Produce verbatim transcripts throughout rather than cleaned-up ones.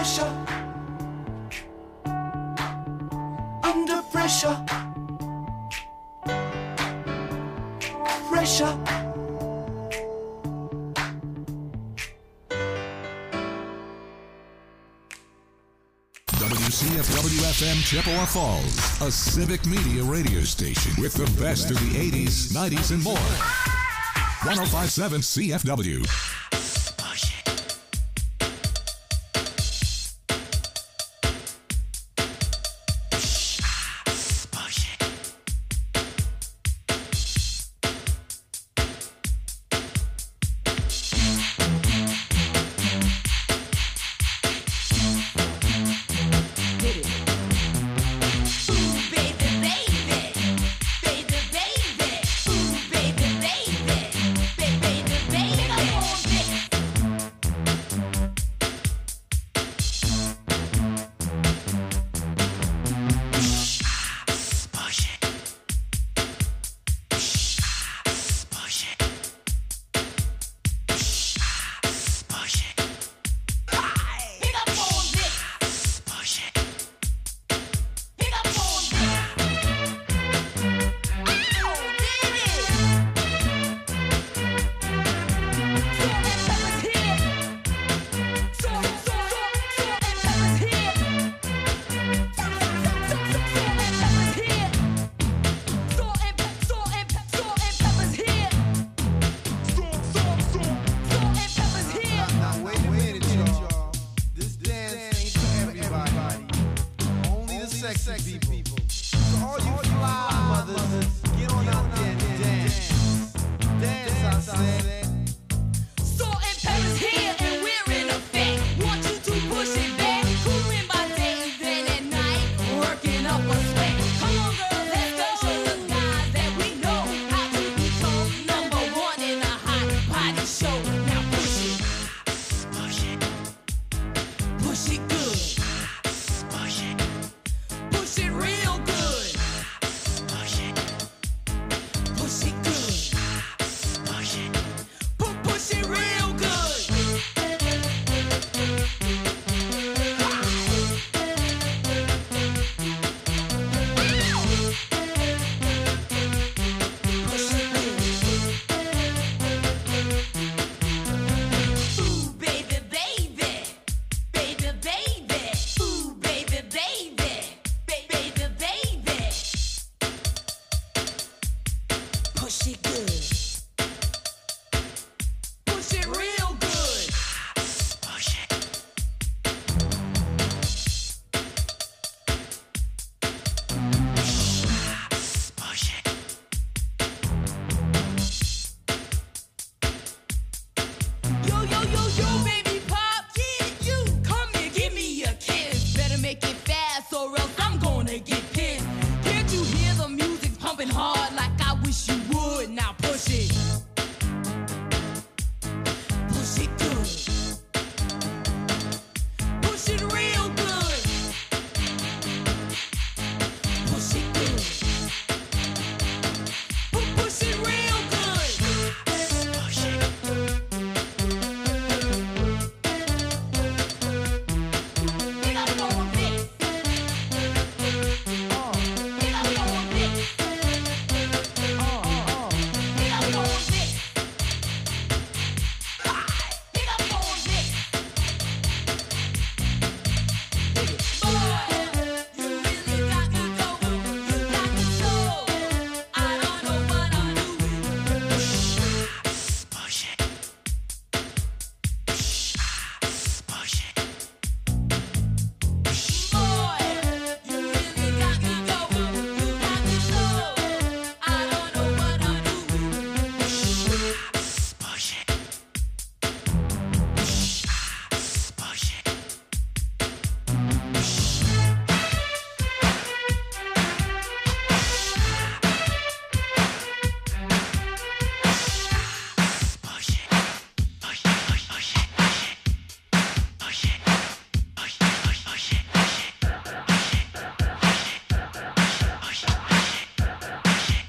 pressure, under pressure, pressure. W C F W F M Chippewa Falls, a civic media radio station with the best of the eighties, nineties, and more. one oh five point seven C F W.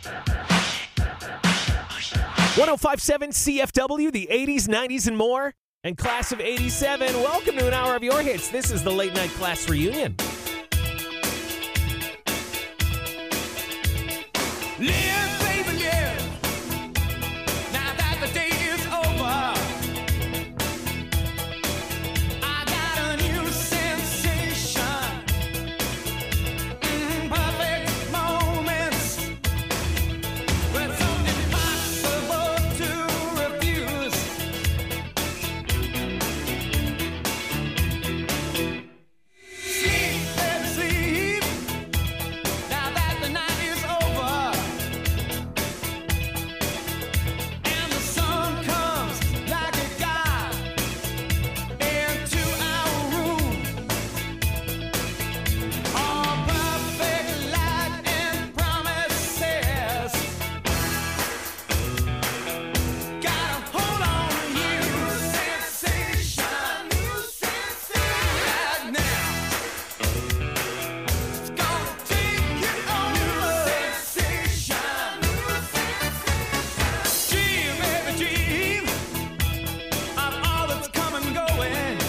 one oh five point seven C F W, the eighties, nineties, and more. And class of eighty-seven, welcome to an hour of your hits. This is the Late Night Class Reunion. Live, baby, live. Now that the day is over, I got a new sensation. Mm, perfect moments when something impossible to refuse. Sleep, baby, sleep. Now that the night is over and the sun comes like a god into our room, all perfect light and promises. Gotta hold on to you, sensation, new sensation. Right now, it's gonna take you over, sensation. Dream, baby, dream of all that's come and going,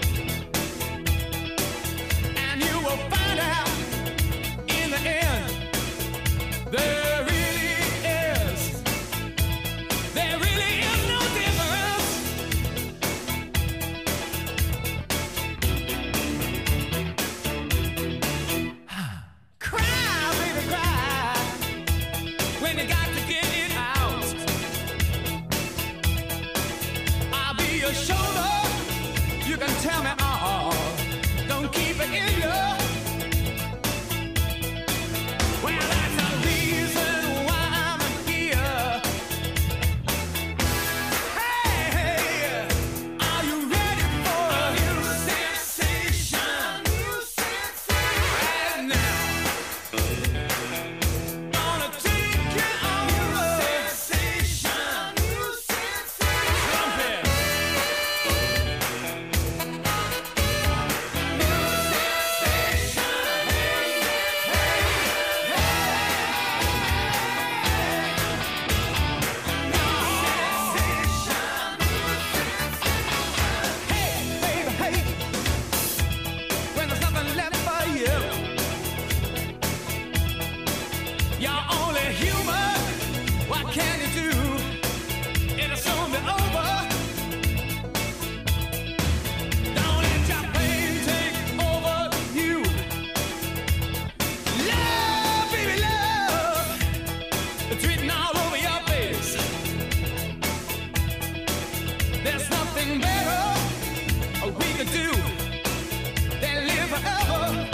and you will find out in the end there really is, there really is no difference. Cry, baby, cry when you got to get it out. I'll be your shoulder. You can tell me all. Don't keep it in you. Well, that's the reason why I'm here. Hey, hey, are you ready for a new sensation? New sensation. Right now, gonna take you over, sensation. New sensation. Trumpet. Hey, baby, hey. When there's nothing left for you, you're only human. What can you do? It'll soon be over. Don't let your pain take over you. Love, baby, love. It's written all over your face. There's nothing better we could do than live forever.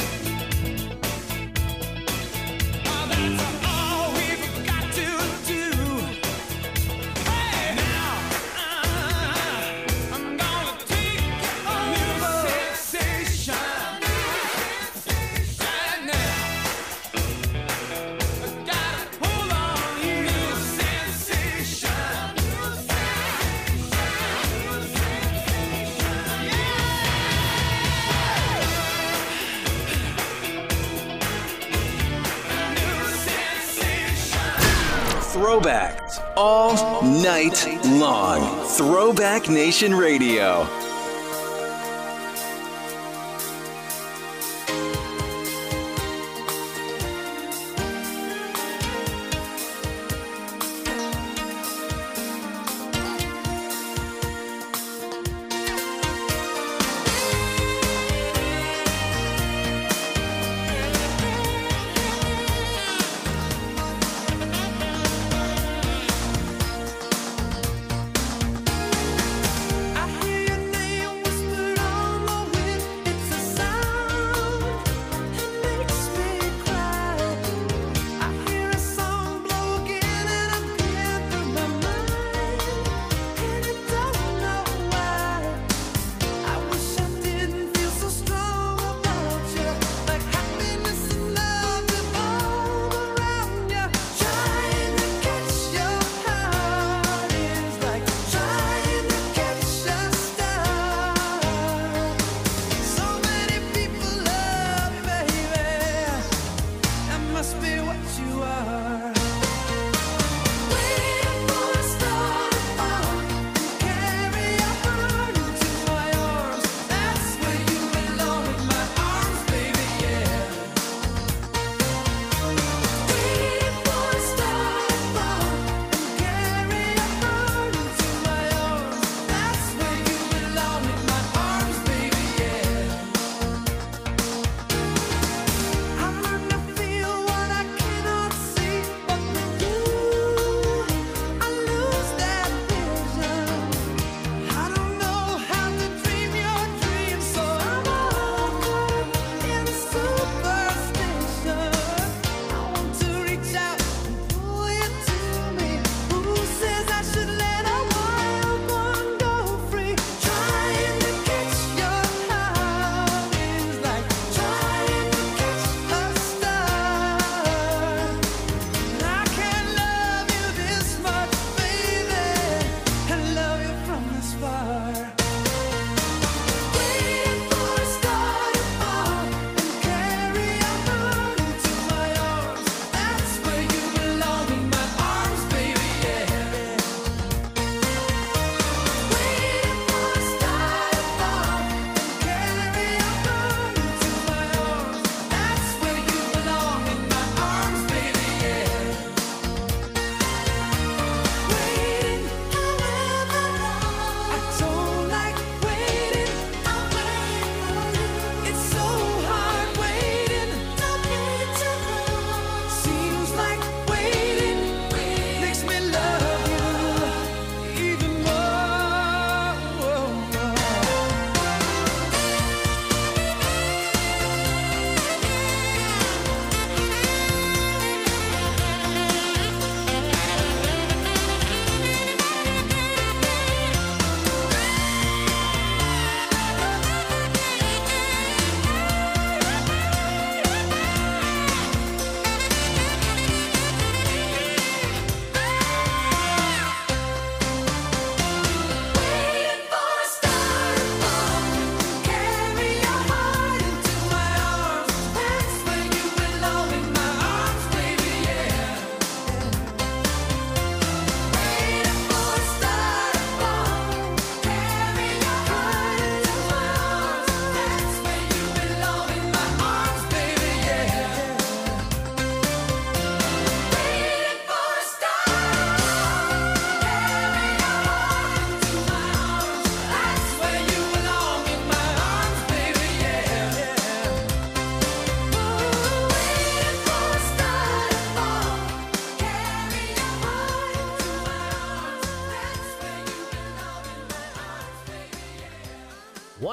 Oh, that's all we've got to do. Hey, now, uh, I'm gonna take you over, sensation. Right now, I gotta hold on to you, new sensation. Throwbacks all night long. Throwback Nation Radio. I hear your name.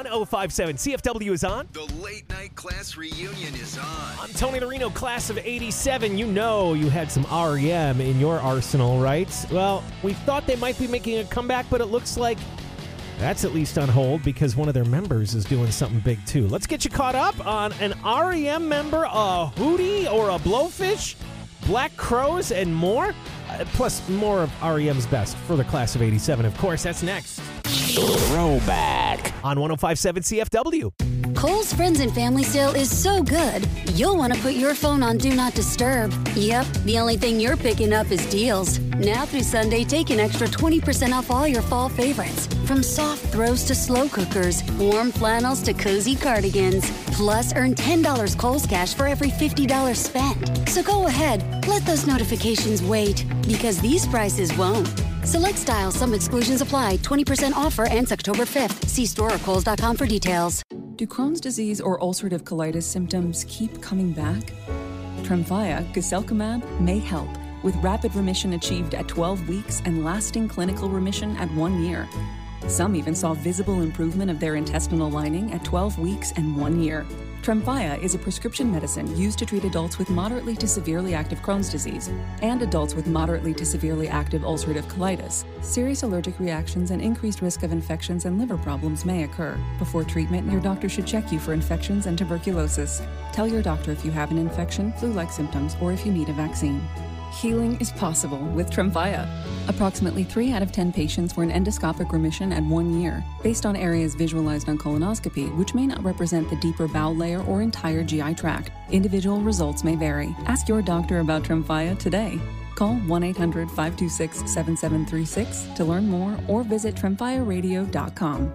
oh five seven C F W is on. The late night class reunion is on. I'm Tony Marino, class of eighty-seven. You know you had some R E M in your arsenal, right? Well, we thought they might be making a comeback, but it looks like that's at least on hold because one of their members is doing something big too. Let's get you caught up on an R E M member, a Hootie or a Blowfish, Black Crows, and more. Uh, plus more of R E M's best for the class of eighty-seven. Of course, that's next. Throwback on one oh five seven C F W. Kohl's Friends and Family Sale is so good, you'll want to put your phone on Do Not Disturb. Yep, the only thing you're picking up is deals. Now through Sunday, take an extra twenty percent off all your fall favorites. From soft throws to slow cookers, warm flannels to cozy cardigans. Plus, earn ten dollars Kohl's Cash for every fifty dollars spent. So go ahead, let those notifications wait, because these prices won't. Select styles, some exclusions apply. twenty percent offer ends October fifth. See store or kohls dot com for details. Do Crohn's disease or ulcerative colitis symptoms keep coming back? Tremfya, guselkumab, may help, with rapid remission achieved at twelve weeks and lasting clinical remission at one year. Some even saw visible improvement of their intestinal lining at twelve weeks and one year. Tremfya is a prescription medicine used to treat adults with moderately to severely active Crohn's disease and adults with moderately to severely active ulcerative colitis. Serious allergic reactions and increased risk of infections and liver problems may occur. Before treatment, your doctor should check you for infections and tuberculosis. Tell your doctor if you have an infection, flu-like symptoms, or if you need a vaccine. Healing is possible with Tremfya. Approximately three out of ten patients were in endoscopic remission at one year, based on areas visualized on colonoscopy, which may not represent the deeper bowel layer or entire G I tract. Individual results may vary. Ask your doctor about Tremfya today. Call one eight hundred five two six seven seven three six to learn more or visit tremfya radio dot com.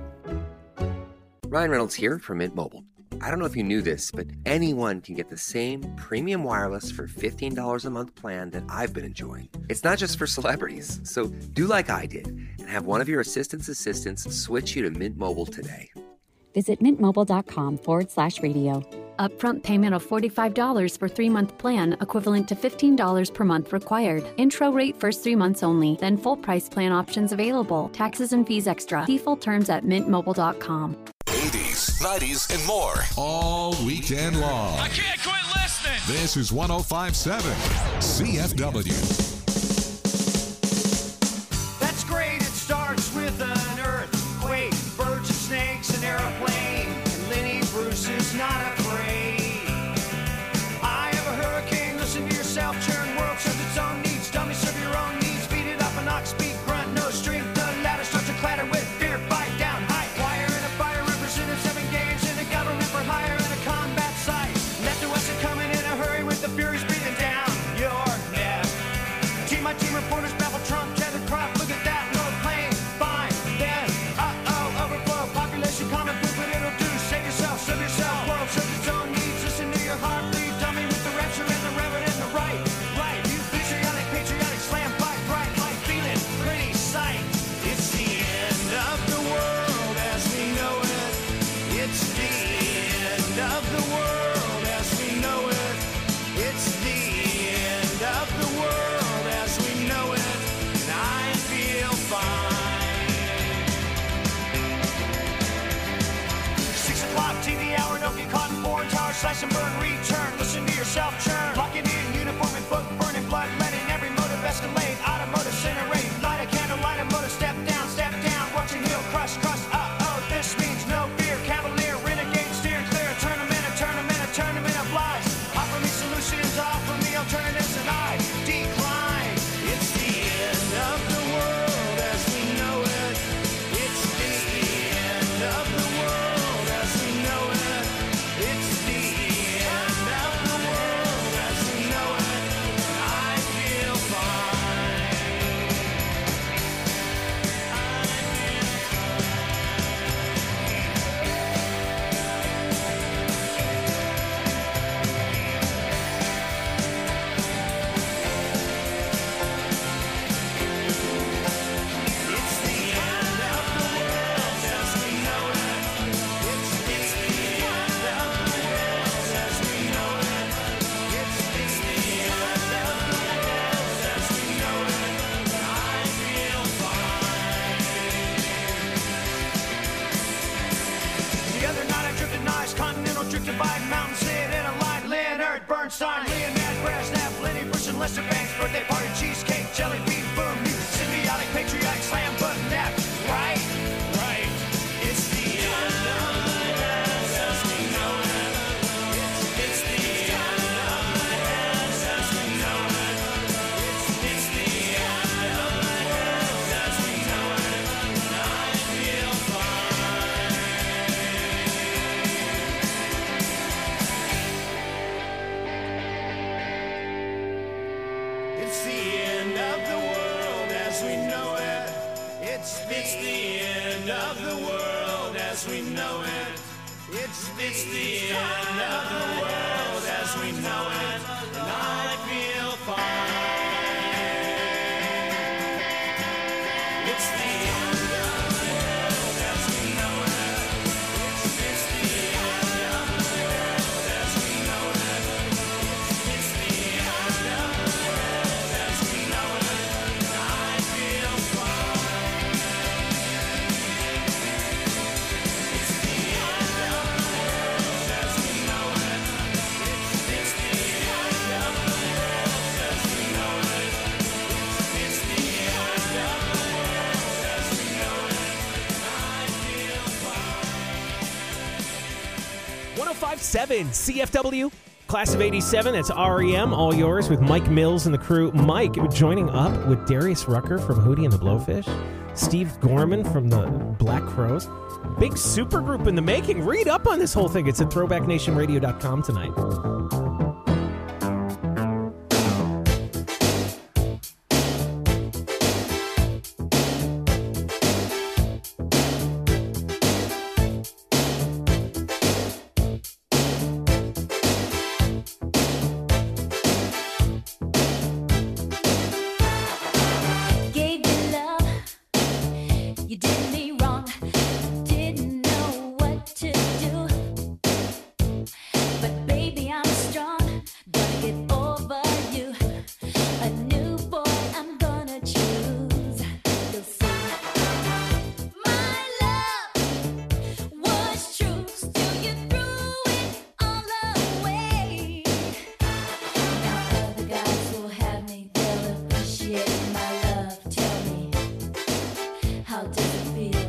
Ryan Reynolds here from Mint Mobile. I don't know if you knew this, but anyone can get the same premium wireless for fifteen dollars a month plan that I've been enjoying. It's not just for celebrities, so do like I did and have one of your assistant's assistants switch you to Mint Mobile today. Visit mintmobile.com forward slash radio. Upfront payment of forty-five dollars for three-month plan, equivalent to fifteen dollars per month required. Intro rate first three months only, then full price plan options available. Taxes and fees extra. See full terms at mint mobile dot com. eighties, nineties, and more. All weekend long. I can't quit listening. This is one oh five seven C F W. That's great. It starts with an earthquake, birds and snakes, an airplane, and Lenny Bruce is not afraid. I have a hurricane. Listen to yourself. Churn world serves its own needs. Dummy serve your own needs. Beat it up an ox, speak, grunt, no strength. The ladder starts to clatter with fear. Fight down, high wire and a fire. Represented seven games in a government for hire and a combat site. Left to us are coming in a hurry with the furies breathing down your neck. Team my team reporters babble Trump, tether crop. Look at that, no pain, fine. Then, uh-oh, overflow, population common food, but it'll do. Save yourself, serve yourself, world serves its own needs. Listen to your heart, bleed, dummy with the rapture and the reverend and the right. Right, you patriotic, patriotic, slam, fight, bright, light, feeling, pretty sight. It's the end of the world as we know it. It's the end of the world as we know it. It's the end of the world as we know it. And I feel fine. Six o'clock T V hour, don't get caught in foreign tower, slash and burn, return. Listen to yourself churn. Lock it in, uniform and book, burning blood, letting every motive escalate. Automotive incinerate, light a candle, light a motor, step down, step down. Watching heel crush, crush, uh-oh, this means no fear. Cavalier, renegade, steer clear. A tournament, a tournament, a tournament of lies. Offer me solutions, offer me alternatives, and I decline. It's the end of the world as we know it. It's the end of the world as we know it. It's the end of the world as District Divide, Mountain Sid, and a light Leonard Bernstein, Leonard Brasnap, Lenny Bruce, and Lester Banks, birthday party, cheesecake, jelly bean, boom, you symbiotic, patriotic, slam button nap, right? Right. It's the end of the world as we know it. It's the end of the world as we know it. It's the end of the world as we know it. I feel fine. It's the end of the world as we know it. It's the, it's the end of the world as we know it. It's the, it's the end of the world as we know it. And I feel fine. It's the end of the world as we know it. It's, it's the end of the world as we know it. It's the end of the world as we know it. And I feel fine. It's the end of the world as we know it. It's, it's the end of the world as we know it. It's, it's the end of the world as we know it. And I feel fine. one oh five point seven C F W, class of eighty-seven. That's R E M, all yours, with Mike Mills and the crew. Mike joining up with Darius Rucker from Hootie and the Blowfish, Steve Gorman from the Black Crows. Big supergroup in the making. Read up on this whole thing. It's at throwback nation radio dot com tonight. Gave you love, you did me wrong, didn't know what to do. But baby, I'm strong, gonna get over you. A new boy I'm gonna choose. You'll see. My love was true, still you threw it all away. Now other guys will have me, they'll appreciate my love. Tell me, how does it feel?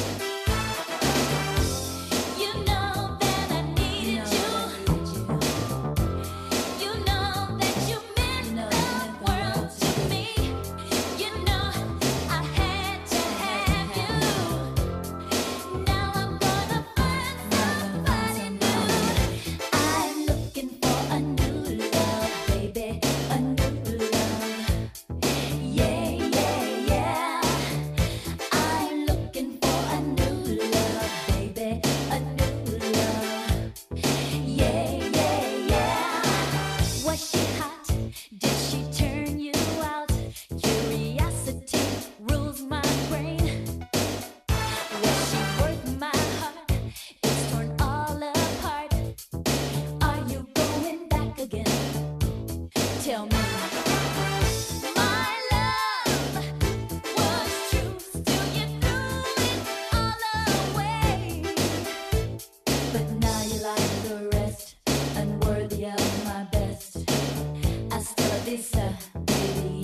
You know that I needed you. You know that you meant the world to me. You know I had to have you. Now I'm gonna find somebody new. I'm looking for a new love, baby, a new love. Yeah, yeah, yeah. I'm looking for a new love, baby, a new love. Yeah, yeah, yeah. Was she hot? Did she turn you out? Curiosity rules my brain. Was she worth my heart? It's torn all apart. Are you going back again? Tell me. My love was true, still you threw it all away. But now you like the rest, unworthy of my best. Hasta la vista, baby.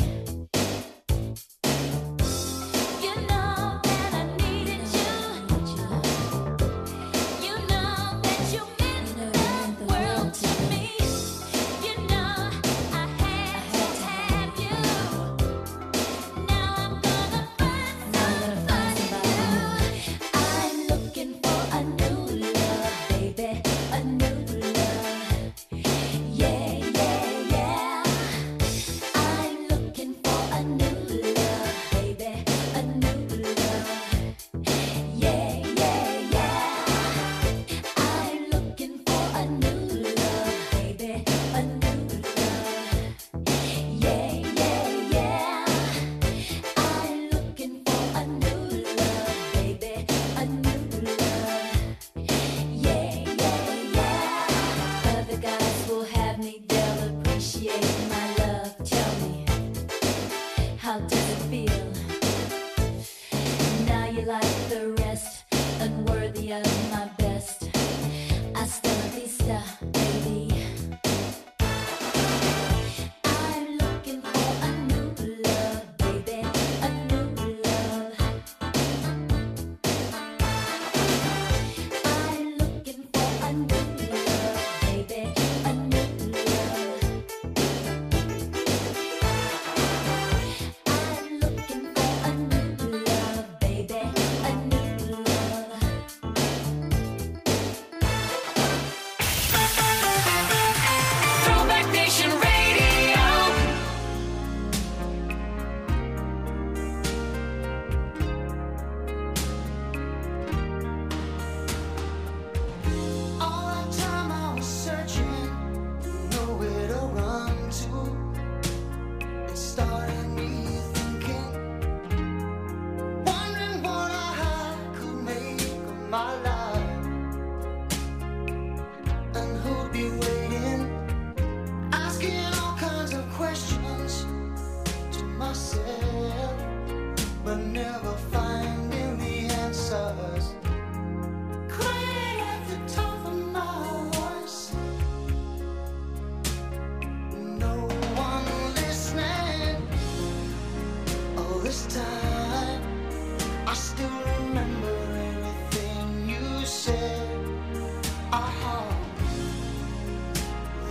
You know that I needed you. You know that you meant the world to me. You know I had to have you. Now I'm gonna find somebody new. I'm looking for a new love, baby, a new love. Yeah, yeah, yeah. I'm looking for a new love, baby, a new love. Yeah, yeah, yeah. I'm looking for a new love, baby, a new love. Yeah, yeah, yeah. I'm looking for a new love, baby, a new love. Yeah, yeah,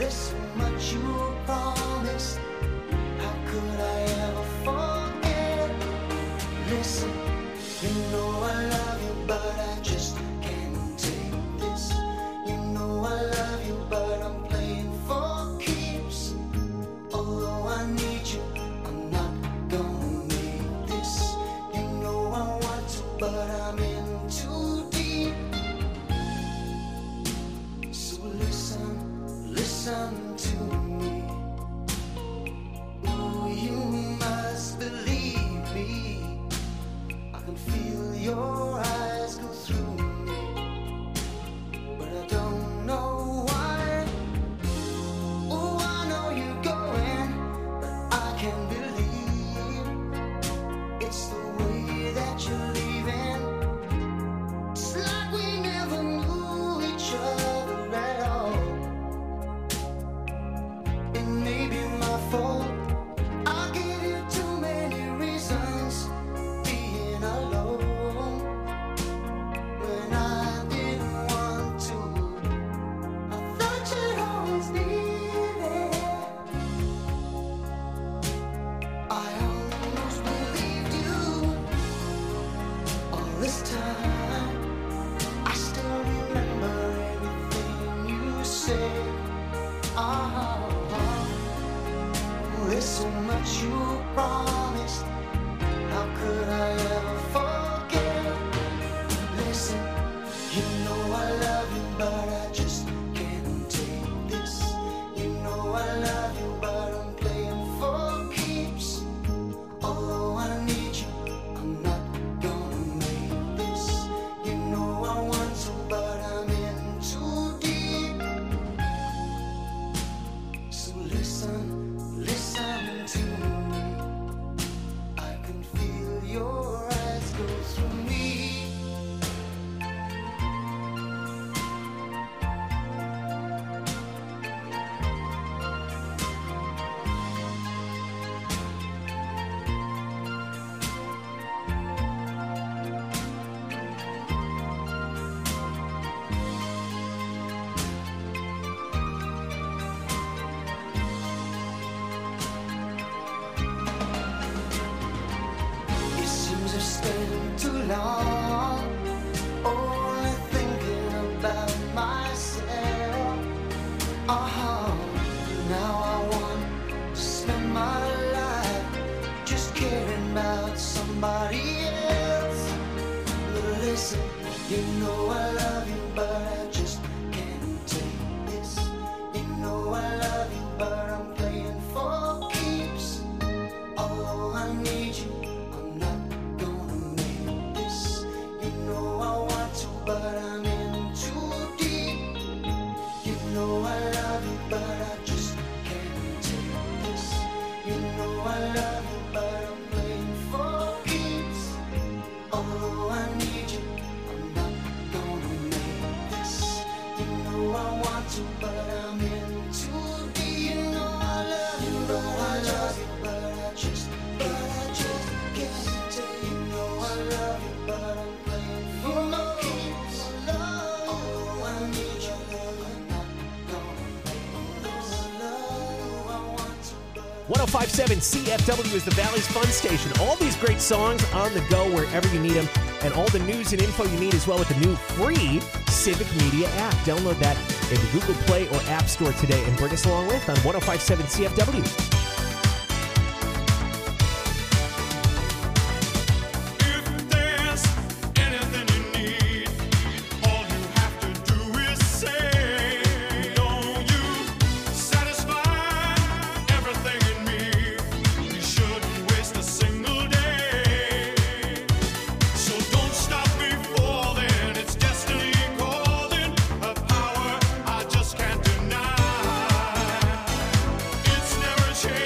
there's so much you promised. How could I ever forget? Listen, you know I love you, but I just can't take this. You know I love you, but I'm playing for keeps. Although I need you, I'm not gonna make this. You know I want to, but I'm in too deep. So listen, listen to me. Oh, you must believe me. I can feel your eyes go through me, but I don't know why. Oh, I know you're going, but I can't believe it's the way that you're leaving. It's like we never knew each other at all. It may be my fault. I gave you too many reasons being alone when I didn't want to. I thought you'd always be there. I almost believed you all this time. I still remember everything you said. Ah, there's so much you promised. How could I ever forget? Listen, you know I love you, but I just can't take this. You know I love you, but I'm playing for keeps. Although I need you, I'm not gonna make this. You know I want to, but I'm in too deep. So listen, listen to me. I can feel your eyes go through me. It seems I've spent too long only thinking about myself. Uh-huh. Now I want to spend my life just caring about somebody else. But listen, you know I love you, but I just can't take this. You know I love you, but I'm playing for keeps. Although I need you, I'm not gonna make this. You know I want to, but I'm in too deep. You know I love you, but I just can't take this. You know I love you, but I'm playing for keeps. Although I need you, I'm not gonna make this. You know I want to, but I'm in too deep. You know I love you, but I love you, but I just, but I just can't take. You know I love you, but I'm playing for keeps. Although I need you, I'm not gonna make this. Oh, I want to, but one oh five point seven C F W is the Valley's Fun Station. All these great songs on the go wherever you need them, and all the news and info you need as well with the new free Civic Media app. Download that in the Google Play or App Store today and bring us along with on one oh five point seven C F W. If there's anything you need, all you have to do is say, don't you satisfy everything in me? You shouldn't waste a single day. So don't stop before then. It's destiny calling, a power I just can't deny. It's never changed.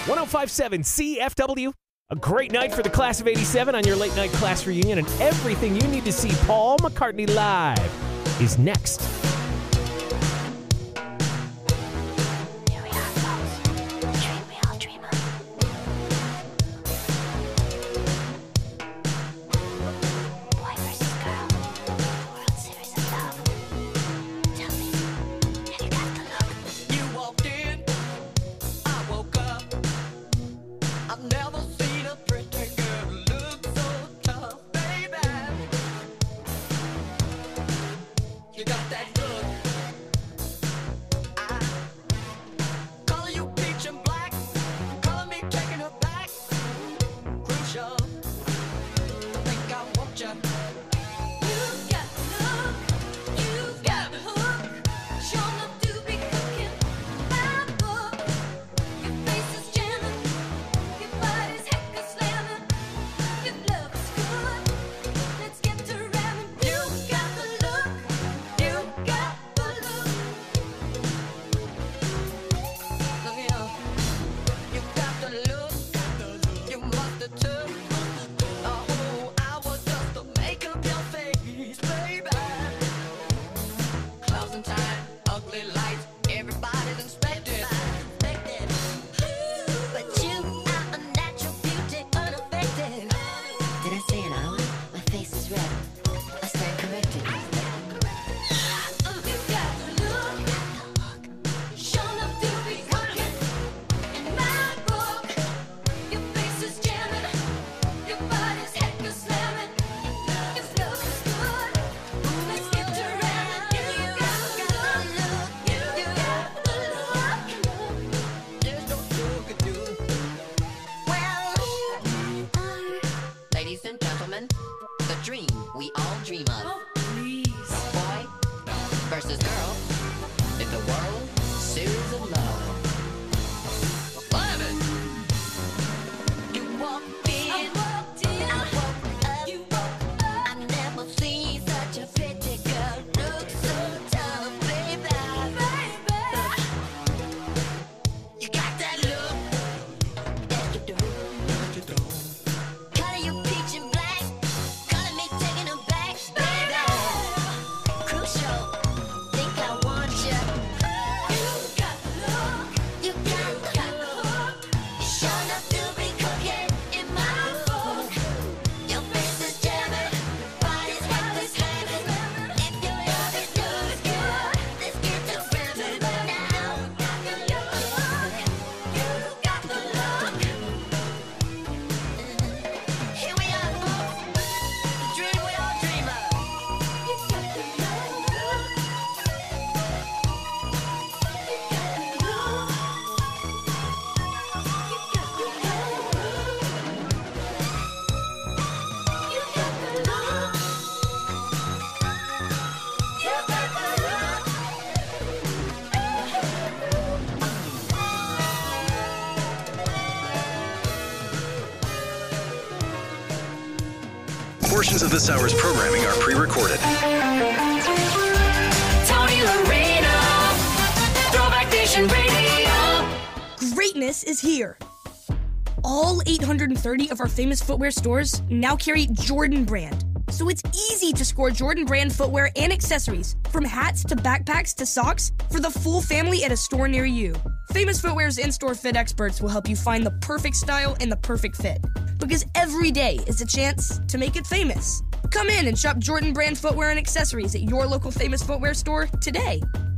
one oh five point seven C F W. A great night for the class of eighty-seven on your late night class reunion, and everything you need to see Paul McCartney live is next. Portions of this hour's programming are pre-recorded. Tony Lorena, Throwback Nation Radio. Greatness is here. All eight hundred thirty of our famous footwear stores now carry Jordan Brand. So it's easy to score Jordan Brand footwear and accessories, from hats to backpacks to socks, for the full family at a store near you. Famous Footwear's in-store fit experts will help you find the perfect style and the perfect fit. Because every day is a chance to make it famous. Come in and shop Jordan Brand footwear and accessories at your local Famous Footwear store today.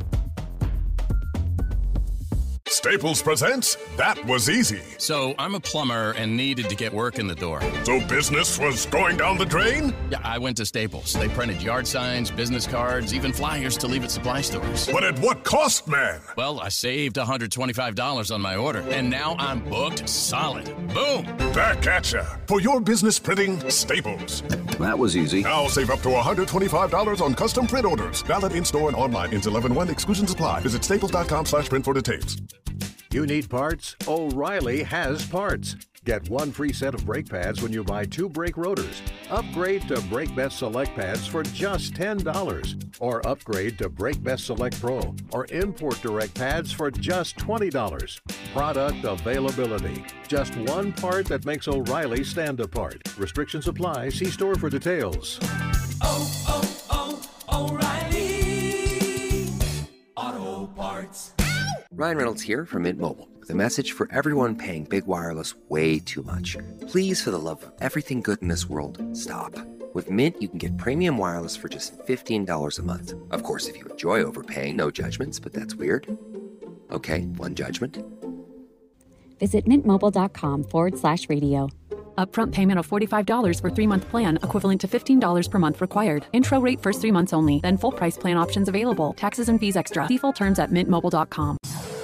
Staples presents That Was Easy. So, I'm a plumber and needed to get work in the door. So business was going down the drain? Yeah, I went to Staples. They printed yard signs, business cards, even flyers to leave at supply stores. But at what cost, man? Well, I saved one hundred twenty-five dollars on my order, and now I'm booked solid. Boom! Back at ya. For your business printing, Staples. That was easy. Now save up to one hundred twenty-five dollars on custom print orders. Valid in-store and online. Ends eleven one. Exclusions apply. Visit staples dot com slash print for details. You need parts? O'Reilly has parts. Get one free set of brake pads when you buy two brake rotors. Upgrade to Brake Best Select pads for just ten dollars. Or upgrade to Brake Best Select Pro or Import Direct pads for just twenty dollars. Product availability. Just one part that makes O'Reilly stand apart. Restrictions apply. See store for details. Oh, oh, oh, O'Reilly Auto Parts. Ryan Reynolds here from Mint Mobile with a message for everyone paying big wireless way too much. Please, for the love of everything good in this world, stop. With Mint, you can get premium wireless for just fifteen dollars a month. Of course, if you enjoy overpaying, no judgments, but that's weird. Okay, one judgment. Visit mintmobile.com forward slash radio. Upfront payment of forty-five dollars for three-month plan, equivalent to fifteen dollars per month required. Intro rate first three months only, then full price plan options available. Taxes and fees extra. See full terms at mint mobile dot com.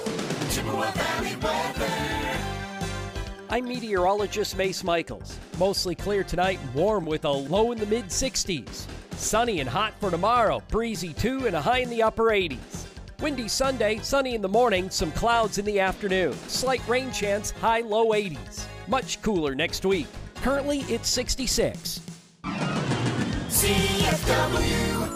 I'm meteorologist Mace Michaels. Mostly clear tonight and warm with a low in the mid sixties. Sunny and hot for tomorrow, breezy too, and a high in the upper eighties. Windy Sunday, sunny in the morning, some clouds in the afternoon. Slight rain chance, high low eighties. Much cooler next week. Currently, it's sixty-six. C F W.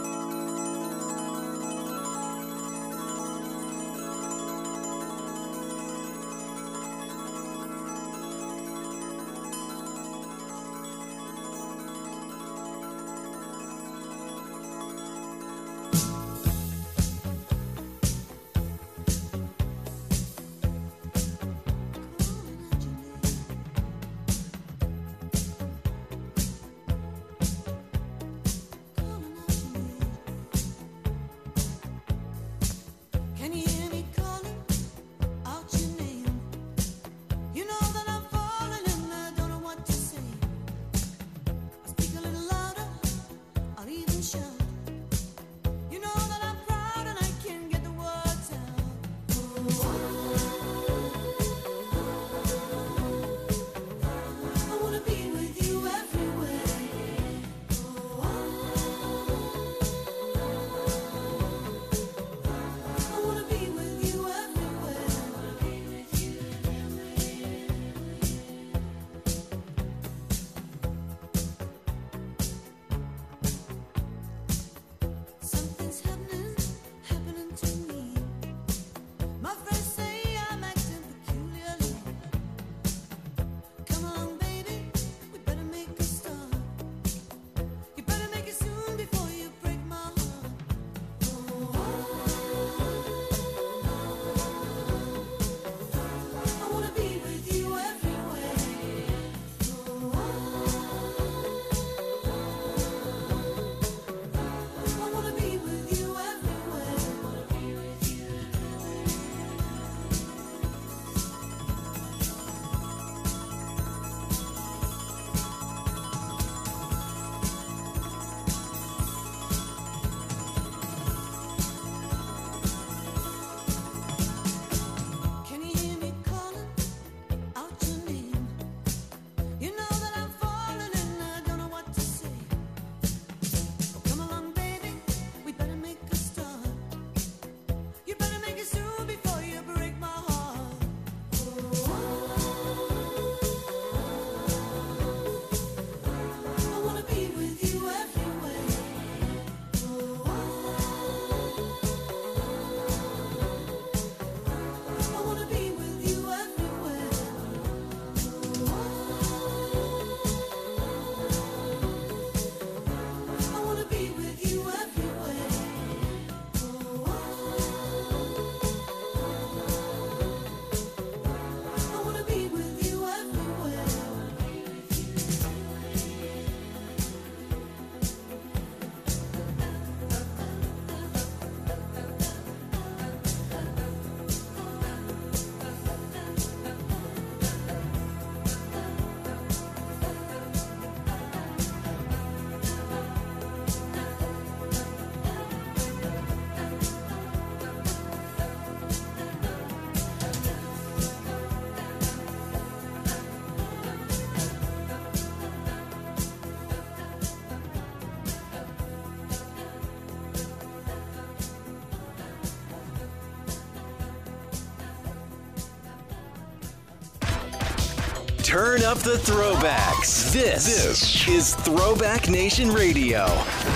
Turn up the throwbacks. This, this is Throwback Nation Radio.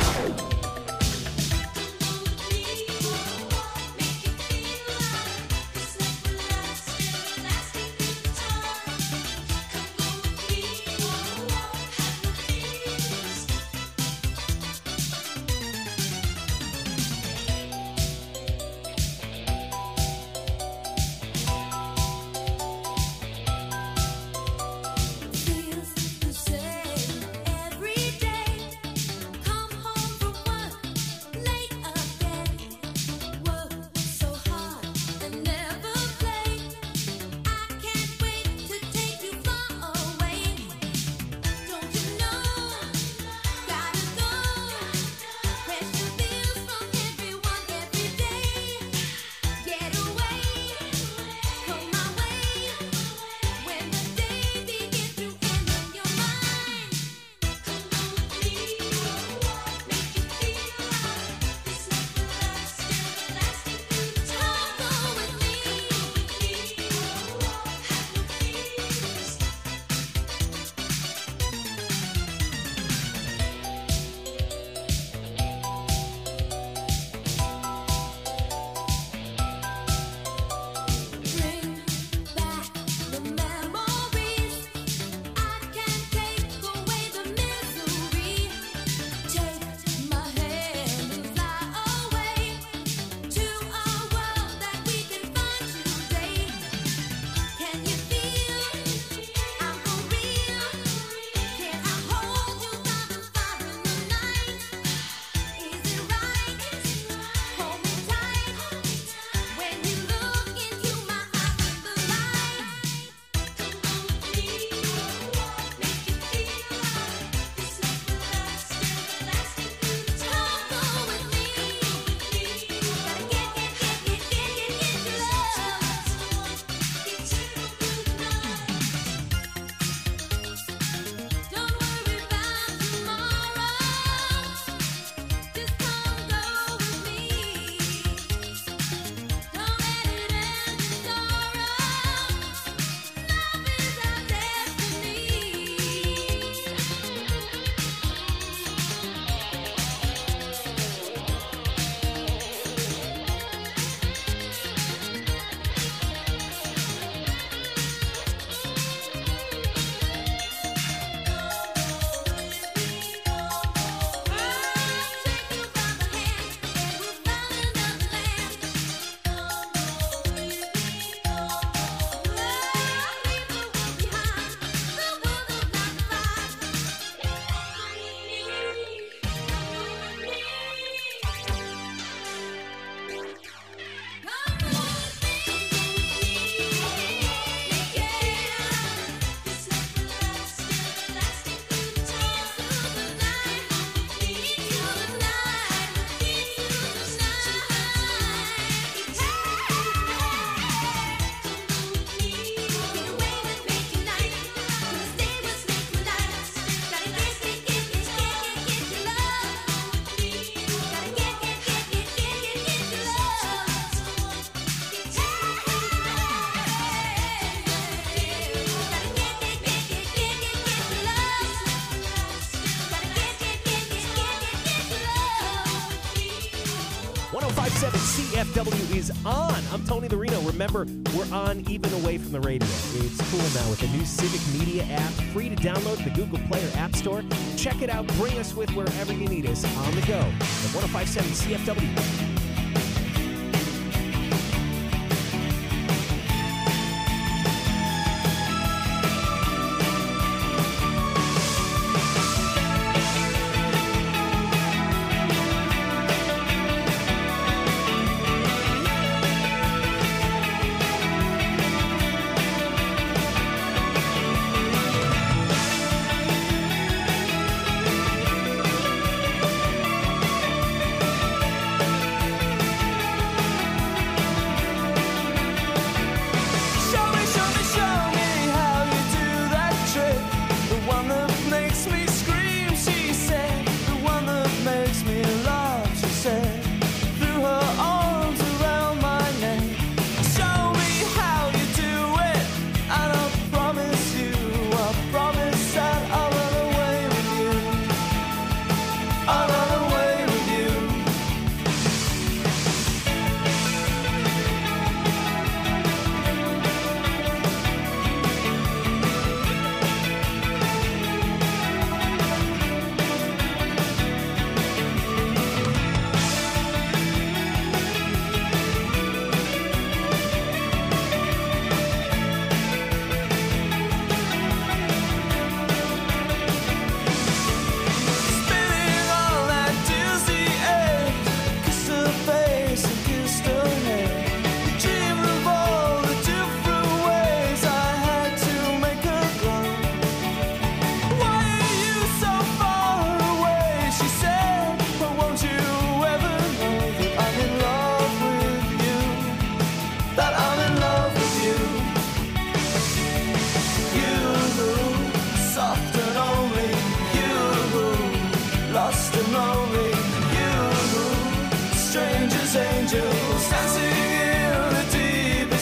one oh five point seven C F W is on. I'm Tony the Reno. Remember, we're on even away from the radio. It's cool now with the new Civic Media app, free to download at the Google Play or App Store. Check it out. Bring us with wherever you need us on the go. At one oh five point seven C F W.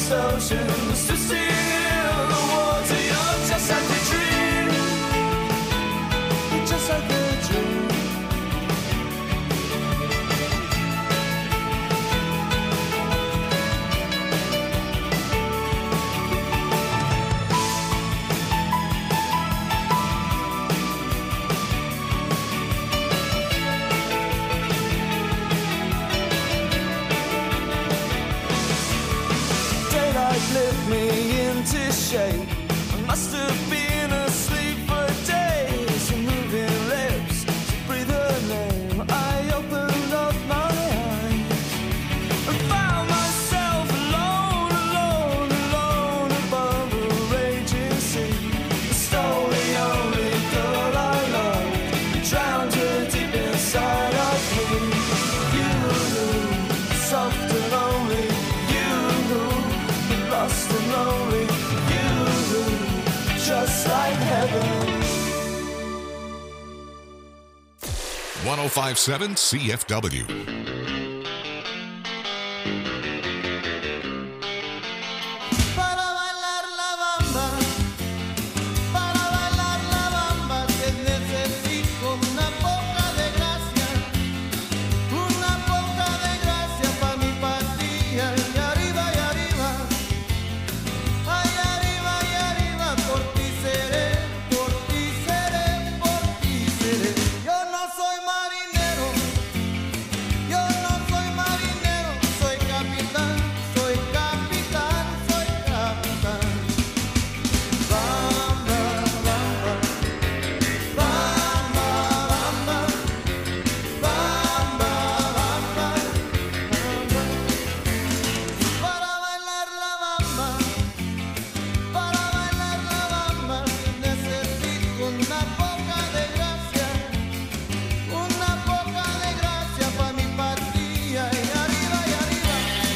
oceans to seal the water. You're just like a dream. You're just like a dream. Lift me into shape. I must have been asleep for days. Moving lips to breathe her name. I opened up my eyes and found myself alone, alone, alone above a raging sea. Stole the only girl I loved, drowned her deep inside of me. You, soft and lonely. Lost and lonely, you, just like heaven. one oh five point seven C F W. Yo no soy marinero, yo no soy marinero, soy capitán, soy capitán, soy capitán. Bamba, bamba, bamba, bamba, bamba, bamba, para bailar la bamba, para bailar la bamba, necesito una poca de gracia. Una poca de gracia pa' mi patria y arriba y arriba.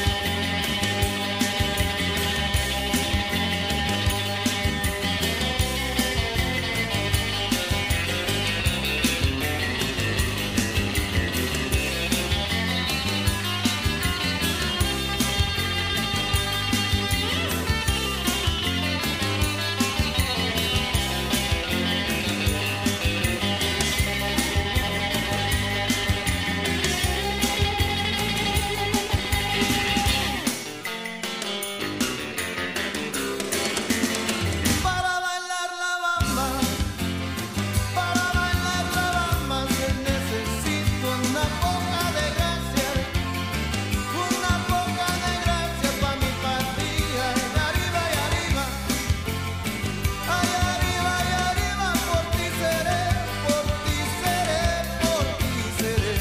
Para bailar la bamba, para bailar la bamba se necesita una poca de gracia, una poca de gracia pa' mi patria y arriba y arriba, ay arriba y arriba, por ti seré, por ti seré, por ti seré.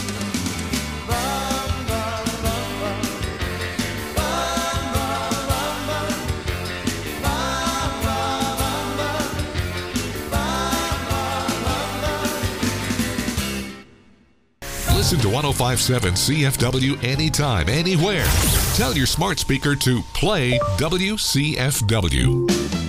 Bamba, bamba, bamba, bamba. Listen to one oh five point seven C F W anytime, anywhere. Tell your smart speaker to play W C F W.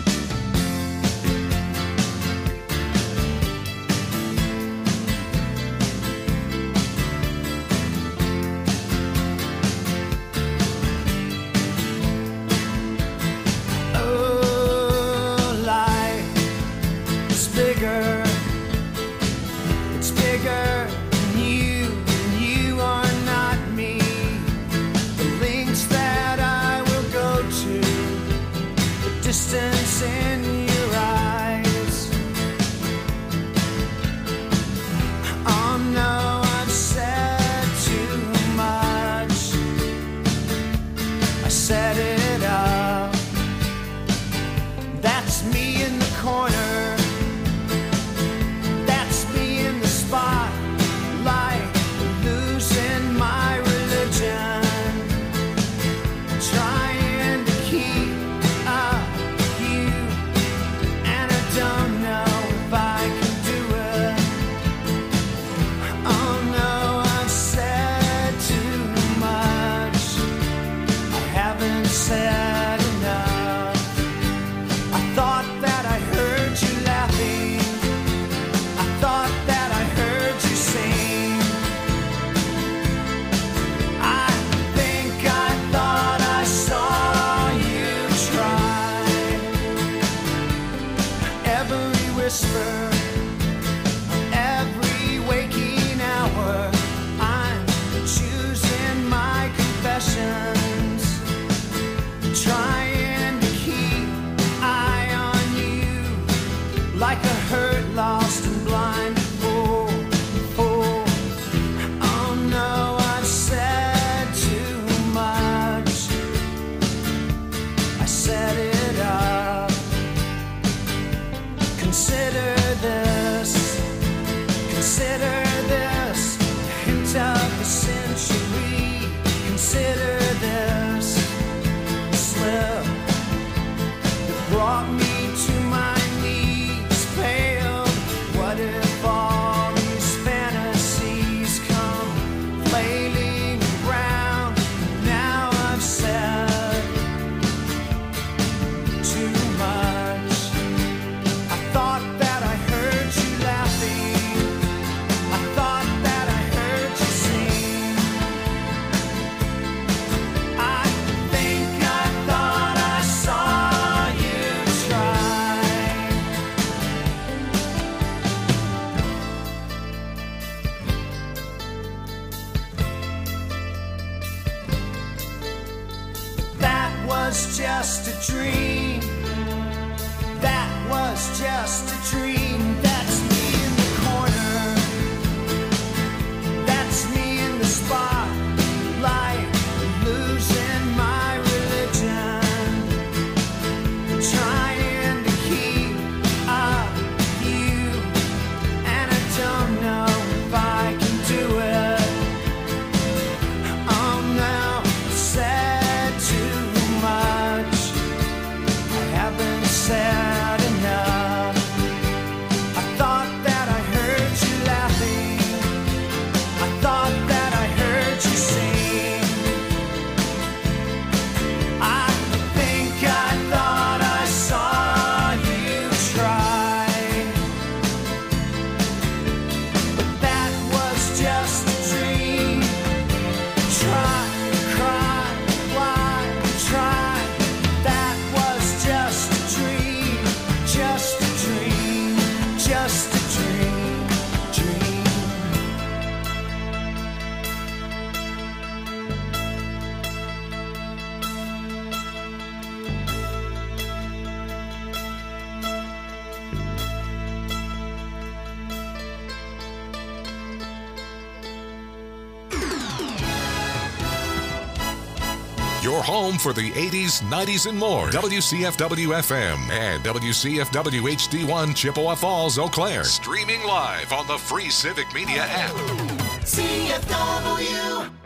Oh, life is bigger. It's bigger than you, and you are not me. The lengths that I will go to, the distance in your eyes. Oh no, I've said too much. I set it up. That's me in the corner. That's me in the spotlight, losing my religion, trying to keep up whisper every waking hour. I'm choosing my confessions, trying to keep eye on you like a hurt, lost and blind. Oh, oh, oh no, I've said too much. I set it up. Consider this, consider this, hint of the century. Consider this slip that brought me to my knees, pale. What if all these fantasies come flailing around? Now I've said too much. I thought that I heard you laughing. I thought that I heard you sing. I think I thought I saw you try. That was just a dream. That was just a dream. That's me in the corner. That's me in the spotlight, losing my religion, trying to keep up with you, and I don't know if I can do it. Oh no, I said too much. I haven't said enough. I thought that I heard you laughing. I thought that I heard you sing. I think I thought I saw you try. But that was just a dream. Try, cry, why, try. That was just a dream. Just a dream. Just a dream. Dream. Your home for the eighties, nineties, and more. W C F W F M and W C F W H D one Chippewa Falls, Eau Claire. Streaming live on the free Civic Media app. C F W.